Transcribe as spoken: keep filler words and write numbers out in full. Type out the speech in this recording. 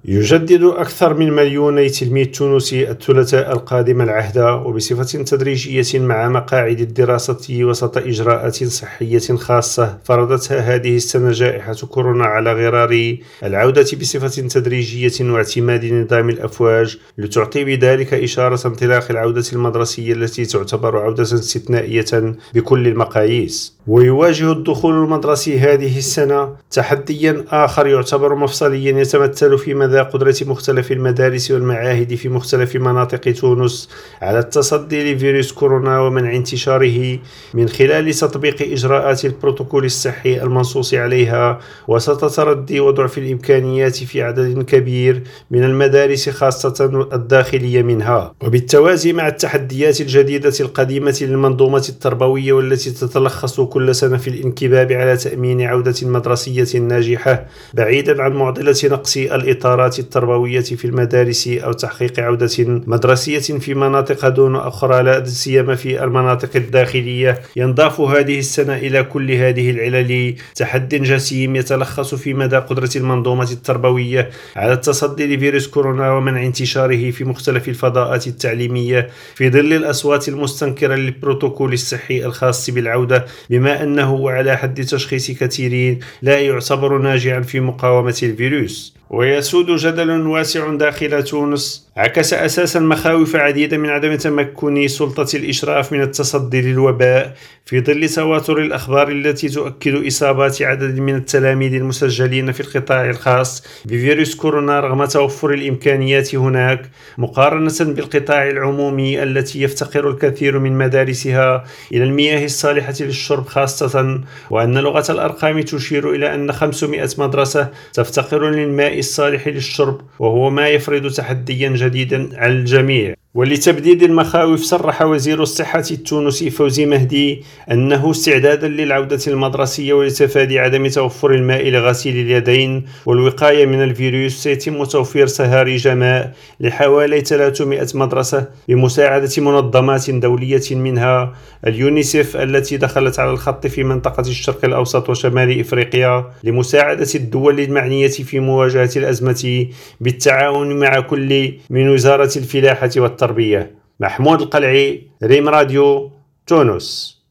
يجدد أكثر من مليوني تلميذ تونسي الثلاثاء القادم العهد وبصفة تدريجية مع مقاعد الدراسة وسط إجراءات صحية خاصة فرضتها هذه السنة جائحة كورونا على غرار العودة بصفة تدريجية واعتماد نظام الأفواج، لتعطي بذلك إشارة انطلاق العودة المدرسية التي تعتبر عودة استثنائية بكل المقاييس. ويواجه الدخول المدرسي هذه السنة تحديا آخر يعتبر مفصليا يتمثل في مدى قدرة مختلف المدارس والمعاهد في مختلف مناطق تونس على التصدي لفيروس كورونا ومنع انتشاره من خلال تطبيق إجراءات البروتوكول الصحي المنصوص عليها وسط تردي وضعف الإمكانيات في عدد كبير من المدارس خاصة الداخلية منها، وبالتوازي مع التحديات الجديدة القديمة للمنظومة التربوية والتي تتلخص كل سنة في الانكباب على تأمين عودة مدرسية ناجحة بعيدا عن معضلة نقص الإطارات التربوية في المدارس أو تحقيق عودة مدرسية في مناطق دون أخرى لا سيما في المناطق الداخلية. ينضاف هذه السنة إلى كل هذه العلل تحد جسيم يتلخص في مدى قدرة المنظومة التربوية على التصدي لفيروس كورونا ومنع انتشاره في مختلف الفضاءات التعليمية في ظل الأصوات المستنكرة للبروتوكول الصحي الخاص بالعودة، بما أنه على حد تشخيص كثيرين لا يعتبر ناجعا في مقاومة الفيروس. ويسود جدل واسع داخل تونس عكس أساسا مخاوف عديدة من عدم تمكن سلطة الإشراف من التصدي للوباء في ظل تواتر الأخبار التي تؤكد إصابات عدد من التلاميذ المسجلين في القطاع الخاص بفيروس كورونا رغم توفر الإمكانيات هناك مقارنة بالقطاع العمومي التي يفتقر الكثير من مدارسها إلى المياه الصالحة للشرب خاصة، وأن لغة الأرقام تشير إلى أن خمسمائة مدرسة تفتقر للماء الصالح للشرب، وهو ما يفرض تحديا جديدا على الجميع. ولتبديد المخاوف صرح وزير الصحة التونسي فوزي مهدي أنه استعدادا للعودة المدرسية ولتفادي عدم توفر الماء لغسيل اليدين والوقاية من الفيروس سيتم توفير سهارج ماء لحوالي ثلاثمائة مدرسة بمساعدة منظمات دولية منها اليونيسيف التي دخلت على الخط في منطقة الشرق الأوسط وشمال إفريقيا لمساعدة الدول المعنية في مواجهة الأزمة بالتعاون مع كل من وزارة الفلاحة والتربية. محمود القلعي، ريم راديو، تونس.